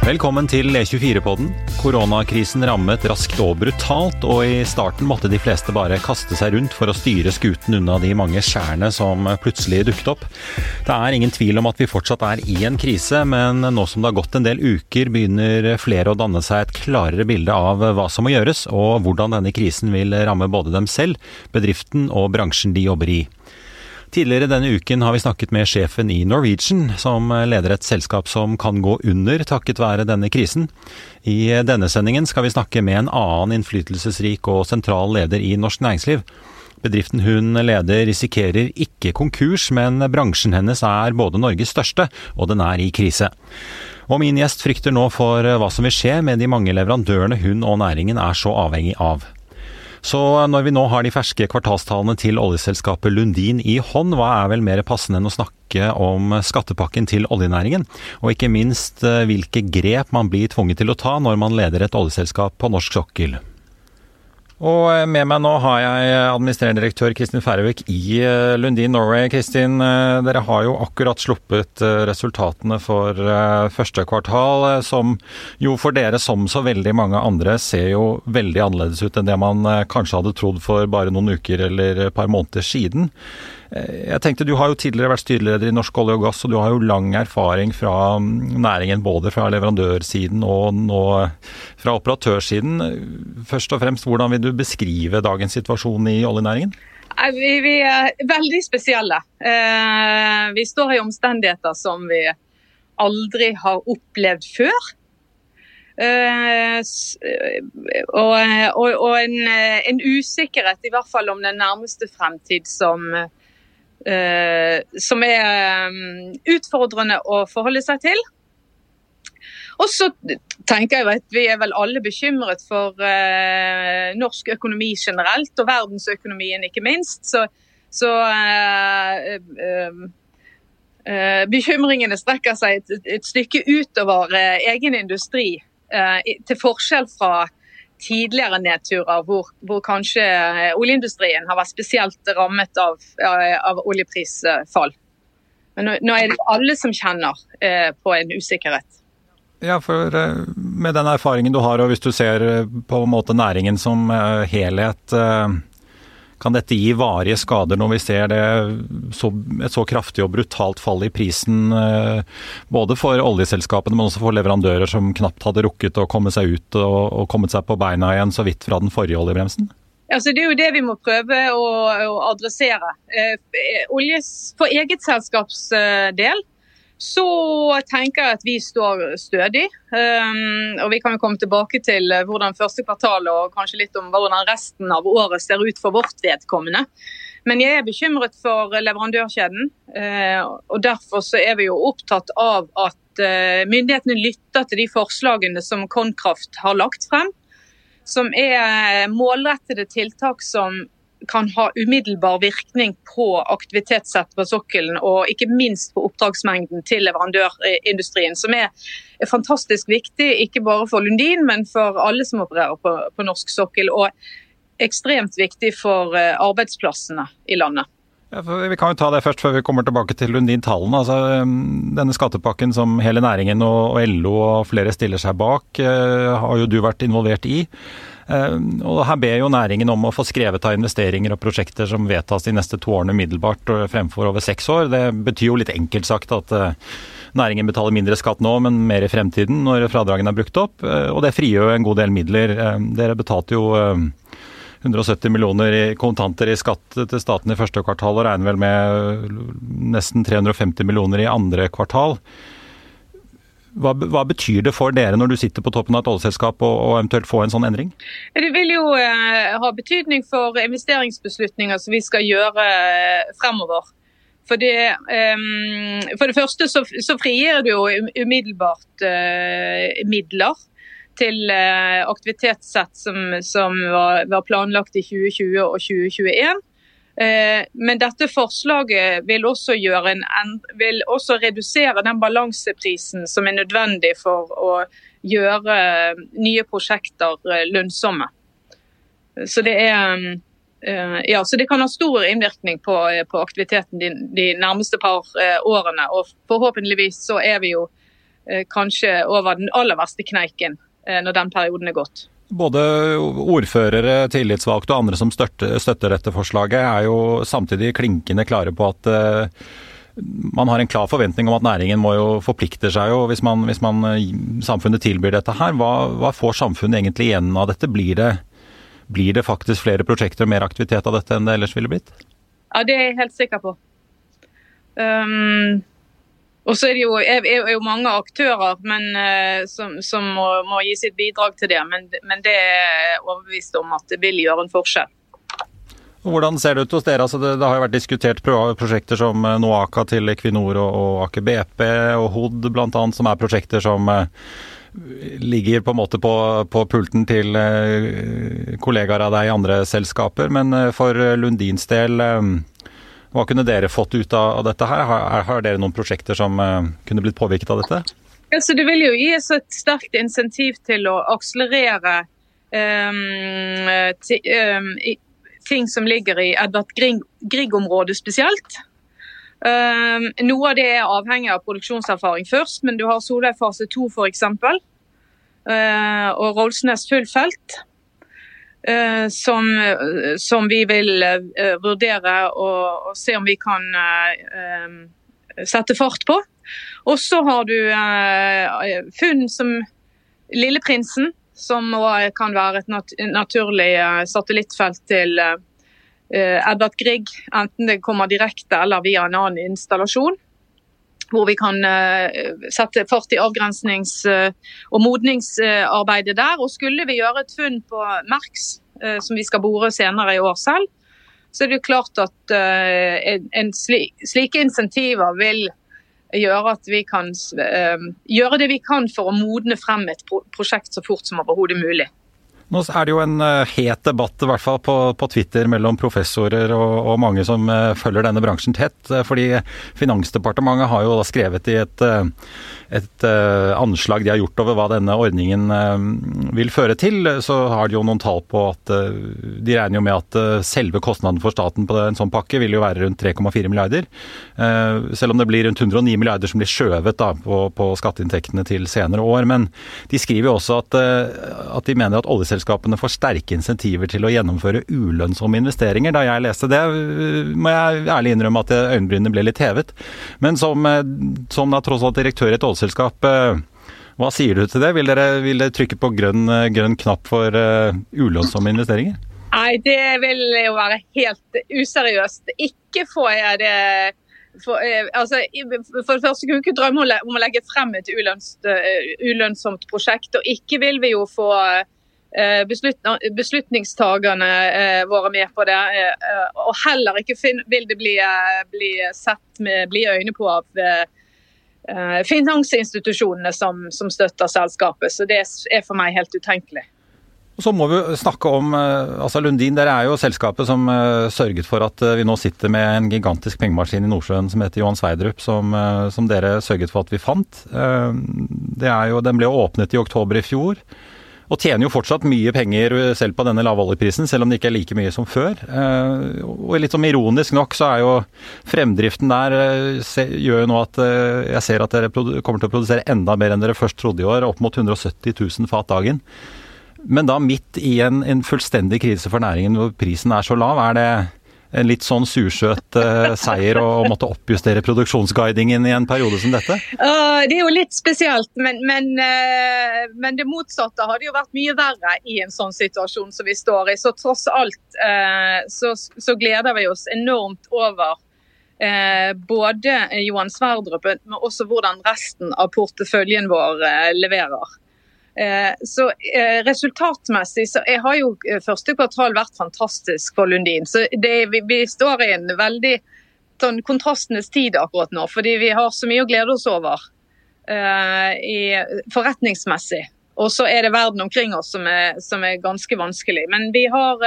Velkommen til E24-podden. Koronakrisen rammet raskt og brutalt, og i starten måtte de fleste bare kaste seg rundt for å styre skuten unna de mange skjærene som plutselig dukket opp. Det er ingen tvil om at vi fortsatt er i en krise, men nå som det har gått en del uker, begynner flere å danne seg et klarere bilde av hva som må gjøres, og hvordan denne krisen vil ramme både dem selv, bedriften og bransjen de jobber i. Tidligere denne uken har vi snakket med sjefen i Norwegian, som leder et selskap som kan gå under takket være denne krisen. I denne sendingen skal vi snakke med en annen innflytelsesrik og sentral leder i norsk næringsliv. Bedriften hun leder risikerer ikke konkurs, men bransjen hennes er både Norges største, og den er i krise. Og min gjest frykter nå for hva som vil skje med de mange leverandørene hun og næringen er så avhengig av. Så når vi nå har de ferske kvartalstallene til oljeselskapet Lundin i hånd, hva er vel mer passende enn å snakke om skattepakken til oljenæringen, og ikke minst hvilke grep man blir tvunget til å ta når man leder et oljeselskap på norsk sokkel. Og med meg nå har jeg administrerende direktør Kristin Færøvik i Lundin Norway. Kristin, dere har jo akkurat sluppet resultatene for første kvartal, som jo for dere som så veldig mange andre ser jo veldig annerledes ut enn det man kanskje hadde trodd for bare noen uker eller et par måneder siden. Jeg tenkte, du har jo tidligere vært styreleder i Norsk Olje og Gass, og du har jo lang erfaring fra næringen, både fra leverandørsiden og nå fra operatørsiden. Først og fremst, hvordan vil du beskrive dagens situasjon i oljenæringen? Vi er veldig spesielle. Vi står i omstendigheter som vi aldri har opplevd før. Og en usikkerhet, i hvert fall om den nærmeste fremtid, som er utfordrende å forholde seg til. Og så tenker jeg at vi er vel alle bekymret for norsk økonomi generelt, og verdensøkonomien ikke minst. Så bekymringene strekker seg et stykke utover egen industri, til forskjell fra tidligere nedturer, hvor kanskje oljeindustrien har vært spesielt rammet av oljeprisfall. Men nå er det alle som kjenner på en usikkerhet. Ja, for med den erfaringen du har, og hvis du ser på en måte næringen som helhet, kan dette gi varige skader når vi ser et så kraftig og brutalt fall i prisen, både for oljeselskapene, men også for leverandører som knapt hadde rukket å komme seg ut og kommet seg på beina igjen så vidt fra den forrige oljebremsen? Altså, det er jo det vi må prøve å adressere. For eget selskaps del så tenker jeg at vi står stødig, og vi kan jo komme tilbake til hvordan første kvartal og kanskje litt om hvordan resten av året ser ut for vårt vedkommende. Men jeg er bekymret for leverandørkjeden, og derfor så er vi jo opptatt av at myndighetene lytter til de forslagene som Konkraft har lagt frem, som er målrettede tiltak som kan ha umiddelbar virkning på aktivitetssett på sokkelen, og ikke minst på oppdragsmengden til leverandørindustrien, som er fantastisk viktig, ikke bare for Lundin, men for alle som opererer på norsk sokkel, og ekstremt viktig for arbeidsplassene i landet. Ja, vi kan jo ta det først før vi kommer tilbake til Lundin-tallene. Altså, denne skattepakken som hele næringen og LO og flere stiller seg bak, har jo du vært involvert i. Og her ber jo næringen om å få skrevet av investeringer og prosjekter som vedtas de neste 2 årene middelbart fremfor over 6 år. Det betyr jo litt enkelt sagt at næringen betaler mindre skatt nå, men mer i fremtiden når fradragene er brukt opp. Og det frigjør en god del midler. Dere betalte jo 170 millioner i kontanter i skatt til staten i første kvartal, og regner vel med nesten 350 millioner i andre kvartal. Hva betyr det for dere når du sitter på toppen av et oljeselskap og eventuelt få en sånn endring? Det vil jo ha betydning for investeringsbeslutninger som vi skal gjøre fremover. For det første så frigir det jo umiddelbart midler til aktivitetssett som var planlagt i 2020 og 2021. Men dette forslaget vil også redusere den balanseprisen som er nødvendig for å gjøre nye prosjekter lønnsomme. Så det kan ha stor innvirkning på aktiviteten de nærmeste par årene, og forhåpentligvis så er vi jo kanskje over den aller verste kneiken når den perioden gått. Både ordførere, tillitsvalgte og andre som støtter dette forslaget jo samtidig klinkende klare på at man har en klar forventning om at næringen må jo forplikte seg jo hvis samfunnet tilbyr dette her. Hva får samfunnet egentlig igjen av dette? Blir det faktisk flere prosjekter og mer aktivitet av dette enn det ellers ville blitt? Ja, det er jeg helt sikker på. Og så det jo mange aktører som må gi sitt bidrag til det, men det overbevist om at det vil gjøre en forskjell. Hvordan ser det ut hos dere? Altså det har jo vært diskutert prosjekter som Noaka til Equinor og Aker BP og HOD blant annet, som prosjekter som ligger på en måte på pulten til kollegaer av deg i andre selskaper. Men for Lundins del, hva kunne dere fått ut av dette her? Har dere noen prosjekter som kunne blitt påvirket av dette? Så det vil jo gi oss et sterkt insentiv til å akselerere ting som ligger i Edvard Grieg-området spesielt. Noe av det avhengig av produksjonserfaring først, men du har Solveig fase 2 for eksempel, og Rolsnes fullfelt, som vi vil vurdere og se om vi kan sette fart på. Og så har du funn som Lilleprinsen, som kan være et naturlig satellittfelt til Edvard Grieg, enten det kommer direkte eller via en annen installasjon, hvor vi kan sette fart i avgrensnings- og modningsarbeidet der. Og skulle vi gjøre et funn på Merks, som vi skal bore senere i år selv, så det klart at slike insentiver vil gjøre at vi kan gjøre det vi kan for å modne frem et prosjekt så fort som overhodet mulig. Nå det jo en het debatt, i hvert fall på Twitter, mellom professorer og mange som følger denne bransjen tett, fordi Finansdepartementet har jo da skrevet i et anslag de har gjort over hva denne ordningen vil føre til. Så har de jo noen tall på at de regner jo med at selve kostnaden for staten på en sånn pakke vil jo være rundt 3,4 milliarder, selv om det blir rundt 109 milliarder som blir skjøvet da på skatteinntektene til senere år. Men de skriver jo også at de mener at oljeselskapene får sterke insentiver til å gjennomføre ulønnsomme investeringer. Da jeg leste det, må jeg ærlig innrømme at øyenbrynene ble litt hevet. Men som da tross alt direktør i et oljeselskap, hva sier du til det? Vil dere trykke på grønn knapp for ulønnsomme investeringer? Nei, det vil jo være helt useriøst. Ikke får jeg det. For det første kunne vi ikke drømme om å legge frem et ulønnsomt prosjekt, og ikke vil vi jo få beslutningstagerne våre med på det, og heller ikke vil det bli sett med blide øyne på av finansinstitusjonene som støtter selskapet, så det for meg helt utenkelig. Så må vi snakke om, Lundin, dere jo selskapet som sørget for at vi nå sitter med en gigantisk pengemaskin i Nordsjøen som heter Johan Sverdrup, som dere sørget for at vi fant. Den ble åpnet i oktober i fjor, og tjener jo fortsatt mye penger selv på denne lave oljeprisen, selv om det ikke like mye som før. Og litt som ironisk nok så jo fremdriften der gjør jo nå at jeg ser at dere kommer til å produsere enda mer enn dere først trodde i år, opp mot 170 000 fat dagen. Men da midt i en fullstendig krise for næringen hvor prisen så lav, det en litt sånn sursøt seier å måtte oppjustere produksjonsguidingen i en periode som dette? Det jo litt spesielt, men det motsatte hadde jo vært mye verre i en sånn situasjon som vi står i. Så tross alt så gleder vi oss enormt over både Johan Sverdrup, men også hvordan resten av porteføljen vår leverer. Så resultatmessig så har jo første kvartal vært fantastisk for Lundin, så vi står i en veldig sånn kontrastenes tid akkurat nå, fordi vi har så mye å glede oss over forretningsmessig, og så det verden omkring oss som ganske vanskelig, men vi har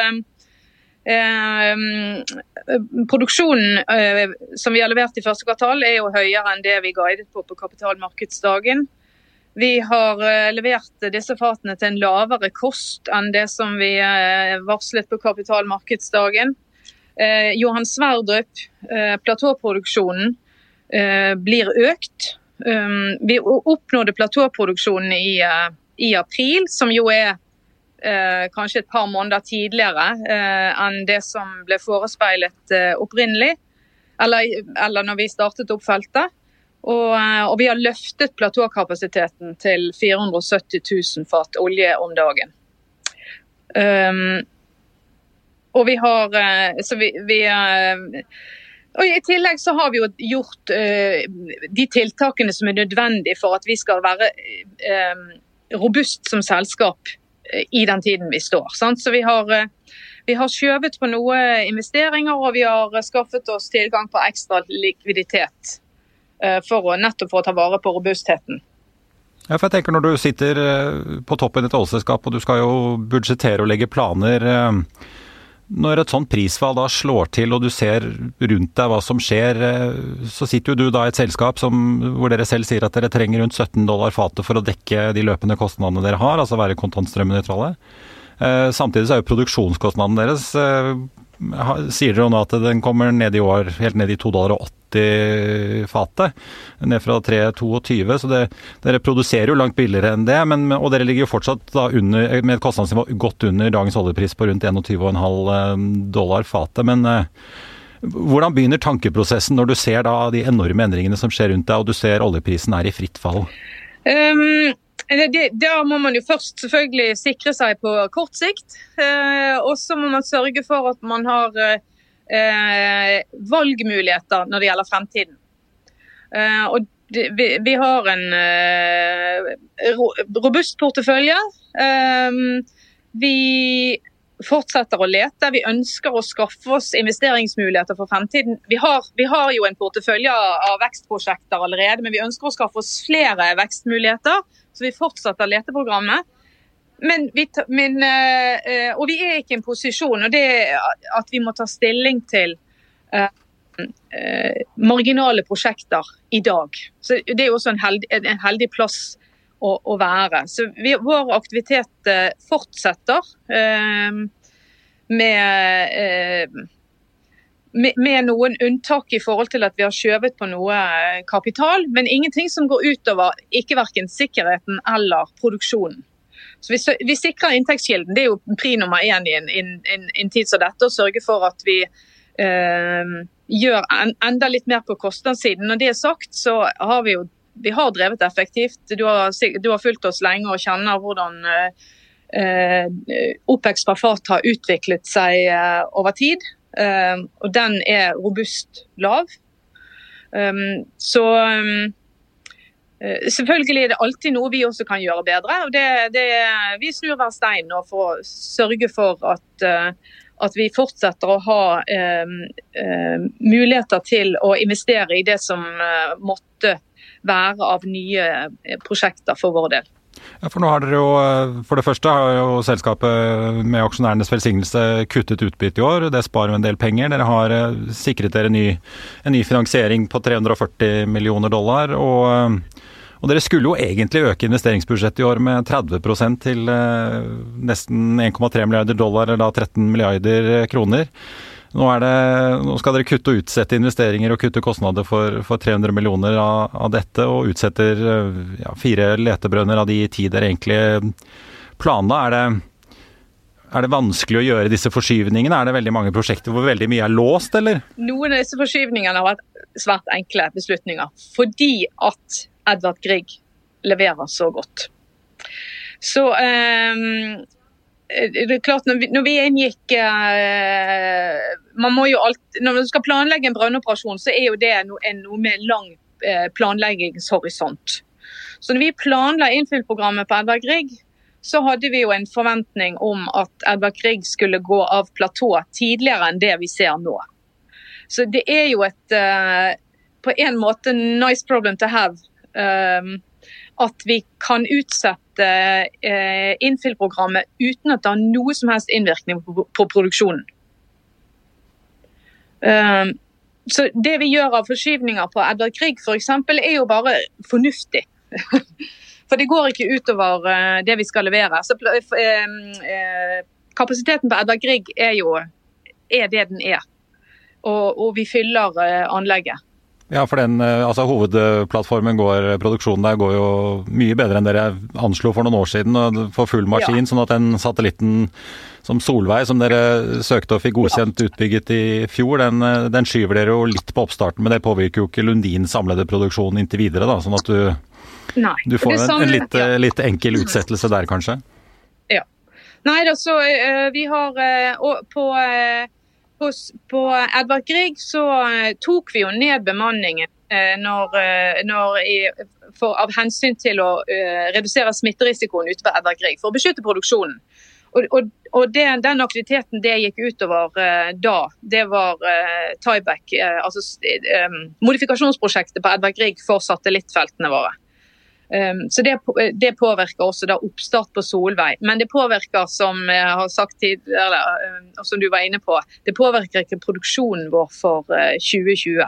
produksjonen som vi har levert i første kvartal jo høyere enn det vi guidet på kapitalmarkedsdagen. Vi har levert disse fatene til en lavere kost enn det som vi varslet på kapitalmarkedsdagen. Johan Sverdrup, platåproduksjonen, blir økt Vi oppnådde platåproduksjonen i april, som jo kanskje et par måneder tidligere enn det som ble forespeilet opprinnelig, eller når vi startet opp feltet. Og vi har løftet platåkapasiteten til 470 000 fat olje om dagen. Og vi har og i tillegg så har vi jo gjort de tiltakene som nødvendige for at vi skal være robust som selskap i den tiden vi står. Sant? Så vi har skjøvet på noe investeringer, og vi har skaffet oss tilgang på ekstra likviditet nettopp for å ta vare på robustheten. Ja, for jeg tenker når du sitter på toppen i et oljeselskap, og du skal jo budsjettere og legge planer, når et sånt prisfall da slår til, og du ser rundt deg hva som skjer, så sitter jo du da i et selskap hvor dere selv sier at dere trenger rundt $17 fatet for å dekke de løpende kostnadene dere har, altså være kontantstrømnøytrale. Samtidig så jo produksjonskostnaden deres, sier dere nå at den kommer ned i år, helt ned i $2,80 fatet, ned fra 3,22, så dere produserer jo langt billigere enn det, og dere ligger jo fortsatt da med et kostnadsnivå godt under dagens oljepris på rundt $21,5 fatet, men hvordan begynner tankeprosessen når du ser da de enorme endringene som skjer rundt deg, og du ser oljeprisen i fritt fall? Da må man jo først selvfølgelig sikre seg på kort sikt, og så må man sørge for at man har valgmuligheter når det gjelder fremtiden. Og vi har en robust portefølje. Vi fortsetter å lete. Vi ønsker å skaffe oss investeringsmuligheter for fremtiden. Vi har jo en portefølje av vekstprosjekter allerede, men vi ønsker å skaffe oss flere vekstmuligheter, så vi fortsetter leteprogrammet. Og vi ikke i en posisjon, og det at vi må ta stilling til marginale prosjekter i dag. Så det jo også en heldig plass å være. Så vår aktivitet fortsetter med noen unntak i forhold til at vi har skjøvet på noe kapital, men ingenting som går utover hverken sikkerheten eller produksjonen. Så vi sikrer inntektskilden. Det jo pri nummer 1 i en tid som dette, å sørge for at vi gjør enda litt mer på kostnadssiden. Når det sagt, så har vi har drevet effektivt. Du har fulgt oss lenge og kjenner hvordan OPEX per fat har utviklet seg over tid. Og den robust lav. Så selvfølgelig det alltid noe vi også kan gjøre bedre, og vi snur hver stein nå for å sørge for at vi fortsetter å ha muligheter til å investere i det som måtte være av nye prosjekter for vår del. Ja, for nå har dere jo, for det første har jo selskapet med aksjonærenes velsignelse kuttet utbytte i år, det sparer jo en del penger. Dere har sikret dere en ny finansiering på $340 millioner, og dere skulle jo egentlig øke investeringsbudsjettet i år med 30% til nesten $1,3 milliarder, eller da 13 milliarder kroner. Nå skal dere kutte og utsette investeringer og kutte kostnader for 300 millioner av dette, og utsetter 4 letebrønner av de 10 dere egentlig planla. Er det vanskelig å gjøre disse forskyvningene? Er det veldig mange prosjekter hvor veldig mye låst, eller? Noen av disse forskyvningene har vært svært enkle beslutninger, fordi at Edvard Grieg leverer så godt. Så det klart, når vi inngikk man må jo alltid, når man skal planlegge en brønnoperasjon, så jo det noe med lang planleggingshorisont. Så når vi planla innfyllprogrammet på Edvard Grieg, så hadde vi jo en forventning om at Edvard Grieg skulle gå av platå tidligere enn det vi ser nå. Så det jo på en måte nice problem to have, at vi kan utsette innfyllprogrammet uten at det har noe som helst innvirkning på produksjonen. Så det vi gjør av forskyvninger på Edvard Grieg for eksempel jo bare fornuftig. For det går ikke utover det vi skal levere. Så kapasiteten på Edvard Grieg jo det den og vi fyller anlegget. Ja, for hovedplattformen produksjonen der går jo mye bedre enn dere anslo for noen år siden, og for full maskin, sånn at den satellitten som Solveig, som dere søkte og fikk godkjent utbygget i fjor, den skyver dere jo litt på oppstarten, men det påvirker jo ikke Lundins samlede produksjon inntil videre, da, sånn at du får en litt enkel utsettelse der, kanskje? Ja. Nei, så vi har på Edvard Grieg så tok vi jo ned bemanningen av hensyn til å redusere smitterisikoen ute på Edvard Grieg, for å beskytte produksjonen. Og den aktiviteten det gikk utover det var tieback, modifikasjonsprosjektet på Edvard Grieg for satellittfeltene våre. Så det påvirker også da oppstart på Solveig, men det påvirker, som jeg har sagt tidligere, og som du var inne på, det påvirker ikke produksjonen vår for 2021,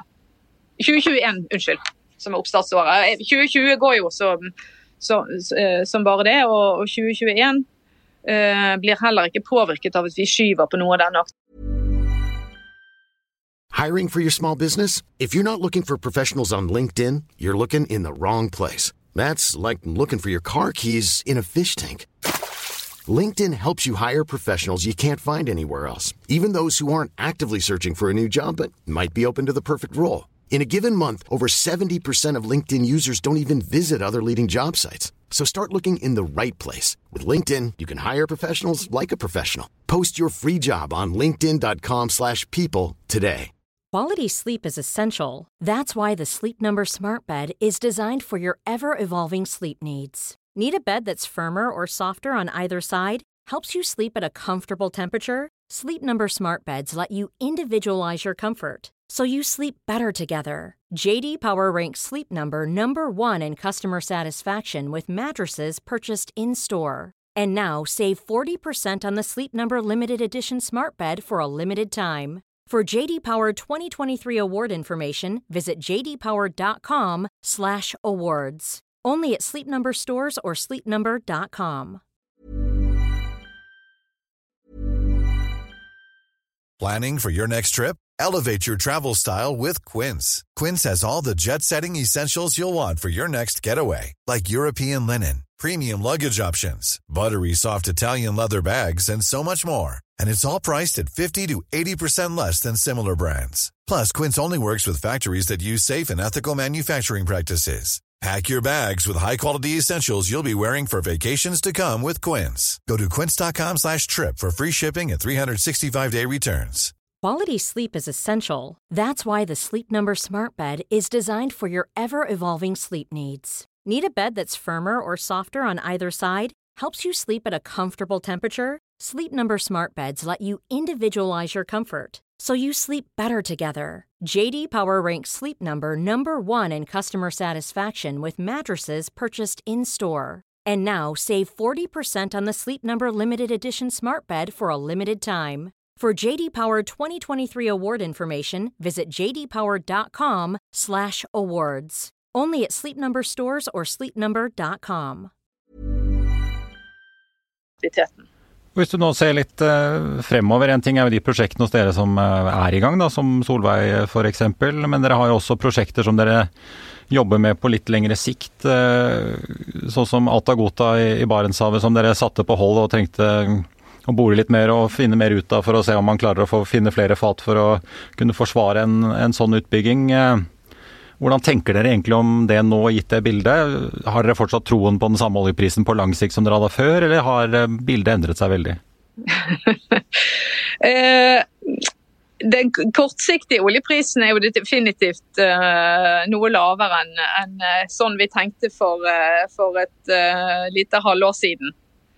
som oppstartsåret. 2020 går jo som bare det, og 2021 blir heller ikke påvirket av at vi skyver på noe av denne aktiviteten. Hiring for your small business? If you're not looking for professionals on LinkedIn, you're looking in the wrong place. That's like looking for your car keys in a fish tank. LinkedIn helps you hire professionals you can't find anywhere else, even those who aren't actively searching for a new job but might be open to the perfect role. In a given month, over 70% of LinkedIn users don't even visit other leading job sites. So start looking in the right place. With LinkedIn, you can hire professionals like a professional. Post your free job on linkedin.com/people today. Quality sleep is essential. That's why the Sleep Number Smart Bed is designed for your ever-evolving sleep needs. Need a bed that's firmer or softer on either side? Helps you sleep at a comfortable temperature? Sleep Number Smart Beds let you individualize your comfort, so you sleep better together. J.D. Power ranks Sleep Number #1 in customer satisfaction with mattresses purchased in-store. And now, save 40% on the Sleep Number Limited Edition Smart Bed for a limited time. For J.D. Power 2023 award information, visit jdpower.com/awards. Only at Sleep Number stores or sleepnumber.com. Planning for your next trip? Elevate your travel style with Quince. Quince has all the jet-setting essentials you'll want for your next getaway, like European linen, premium luggage options, buttery soft Italian leather bags, and so much more. And it's all priced at 50 to 80% less than similar brands. Plus, Quince only works with factories that use safe and ethical manufacturing practices. Pack your bags with high-quality essentials you'll be wearing for vacations to come with Quince. Go to quince.com/trip for free shipping and 365-day returns. Quality sleep is essential. That's why the Sleep Number Smart Bed is designed for your ever-evolving sleep needs. Need a bed that's firmer or softer on either side? Helps you sleep at a comfortable temperature? Sleep Number Smart Beds let you individualize your comfort, so you sleep better together. J.D. Power ranks Sleep Number #1 in customer satisfaction with mattresses purchased in-store. And now, save 40% on the Sleep Number Limited Edition Smart Bed for a limited time. For J.D. Power 2023 award information, visit jdpower.com/awards. Only at Sleep Number stores or sleepnumber.com. Hvis du nå ser litt fremover, en ting er jo de prosjektene hos dere som i gang, da, som Solveig for eksempel, men dere har jo også prosjekter som dere jobber med på litt lengre sikt, sånn som Alta-Gotha i Barentshavet, som dere satte på hold og trengte å bore litt mer og finne mer ut av for å se om man klarer å finne flere fat for å kunne forsvare en sånn utbygging. Hvordan tenker dere egentlig om det nå, gitt det bildet? Har dere fortsatt troen på den samme oljeprisen på lang sikt som dere hadde før, eller har bildet endret seg veldig? Den kortsiktige oljeprisen er jo definitivt noe lavere enn sånn vi tenkte for et lite halvår siden.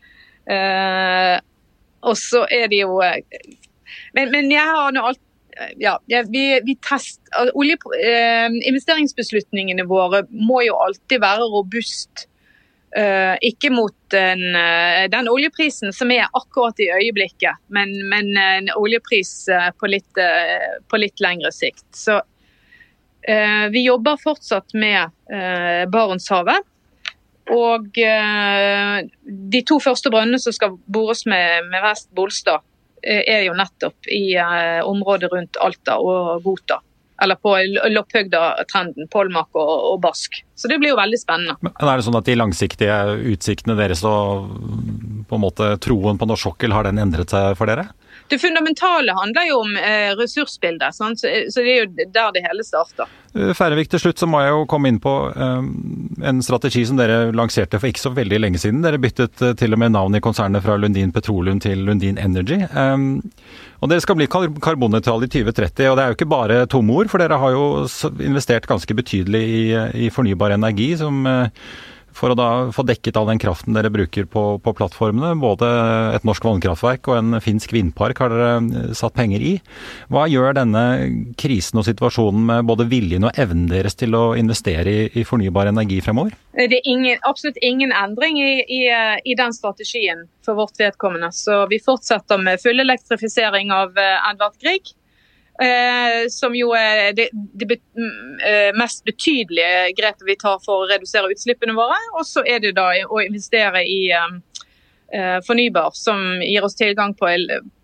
Og så er det jo men jeg har nå alt vi tester investeringsbeslutningene våre må jo alltid være robust, ikke mot den oljeprisen som er akkurat i øyeblikket, men en oljepris på litt lengre sikt. Så vi jobber fortsatt med Barentshavet, og de 2 første brønnene som skal bores med Vest Bolstad er jo nettopp i området rundt Alta og Gotha. eller på lopphøgda-trenden, polmak og bask. Så det blir jo veldig spennende. Men er det sånn at de langsiktige utsiktene deres og på en måte troen på norsk sokkel, har den endret seg for dere? Det fundamentale handler jo om ressursbildet, sånn? Så det er jo der det hele starter. Færøvik, til slutt så må jeg jo komme inn på en strategi som dere lanserte for ikke så veldig lenge siden. Dere byttet til og med navn i konsernet fra Lundin Petroleum til Lundin Energy. Og dere skal bli karbonnøytrale i 2030, og det er jo ikke bare tomme ord, for dere har jo investert ganske betydelig i fornybar energi, som for å da få dekket all den kraften dere bruker på plattformene. Både et norsk vannkraftverk og en finsk vindpark har dere satt penger i. Hva gjør denne krisen og situasjonen med både viljen og evnen deres til å investere i fornybar energi fremover? Det er absolutt ingen endring i den strategien for vårt vedkommende. Så vi fortsetter med full elektrifisering av Edvard Grieg. Som jo er det mest betydelige grepet vi tar for å redusere utslippene våre. Og så er det da å investere i fornybar, som gir oss tilgang på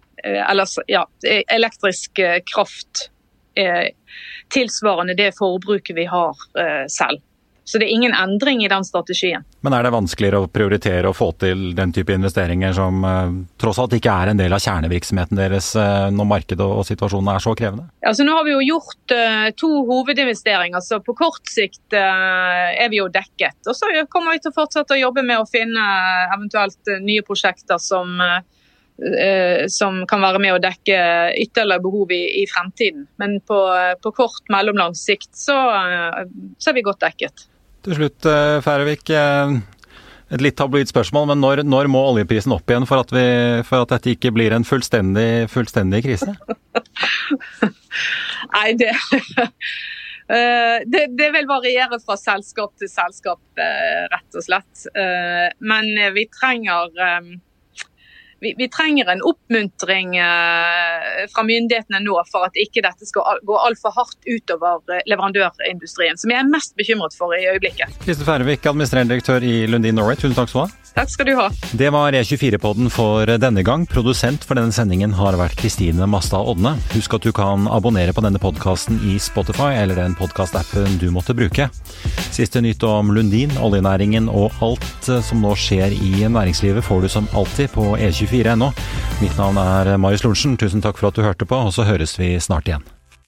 elektrisk kraft tilsvarende det forbruket vi har selv. Så det er ingen endring i den strategien. Men er det vanskeligere å prioritere og få til den type investeringer som tross alt ikke er en del av kjernevirksomheten deres når markedet og situasjonen er så krevende? Altså nå har vi jo gjort 2 hovedinvesteringer, så på kort sikt er vi jo dekket. Og så kommer vi til å fortsette å jobbe med å finne eventuelt nye prosjekter som kan være med å dekke ytterligere behov i fremtiden. Men på kort, mellomlang sikt så er vi godt dekket. Til slutt, Færøvik, et litt tabloid spørsmål, men når må oljeprisen opp igjen for at dette ikke blir en fullstendig krise? Nei, det vil variere fra selskap til selskap, rett og slett. Men vi trenger en oppmuntring fra myndighetene nå for at ikke dette skal gå alt for hardt utover leverandørindustrien, som jeg er mest bekymret for i øyeblikket. Kristin Færøvik, administrerende direktør i Lundin Norway, tusen takk skal du ha. Takk skal du ha. Det var E24-podden for denne gang. Produsent for denne sendingen har vært Kristine Mastad Odne. Husk at du kan abonnere på denne podcasten i Spotify eller den podcast-appen du måtte bruke. Siste nytt om Lundin, oljenæringen og alt som nå skjer i næringslivet får du som alltid på E24.no. Mitt navn er Marius Lorentzen. Tusen takk for at du hørte på, og så høres vi snart igjen.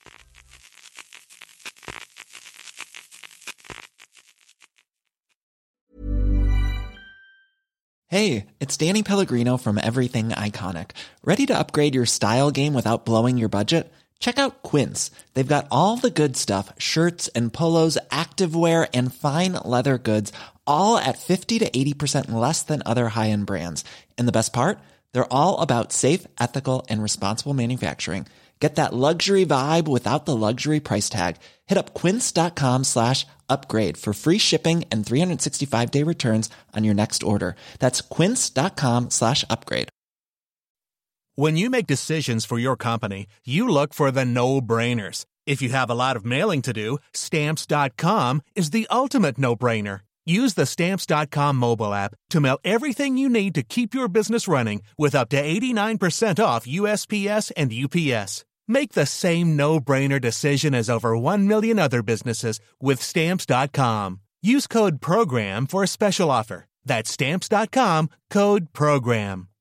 Hey, it's Danny Pellegrino from Everything Iconic. Ready to upgrade your style game without blowing your budget? Check out Quince. They've got all the good stuff, shirts and polos, activewear, and fine leather goods, all at 50 to 80% less than other high-end brands. And the best part? They're all about safe, ethical, and responsible manufacturing. Get that luxury vibe without the luxury price tag. Hit up quince.com/upgrade for free shipping and 365-day returns on your next order. That's quince.com/upgrade. When you make decisions for your company, you look for the no-brainers. If you have a lot of mailing to do, Stamps.com is the ultimate no-brainer. Use the Stamps.com mobile app to mail everything you need to keep your business running with up to 89% off USPS and UPS. Make the same no-brainer decision as over 1 million other businesses with Stamps.com. Use code PROGRAM for a special offer. That's Stamps.com, code PROGRAM.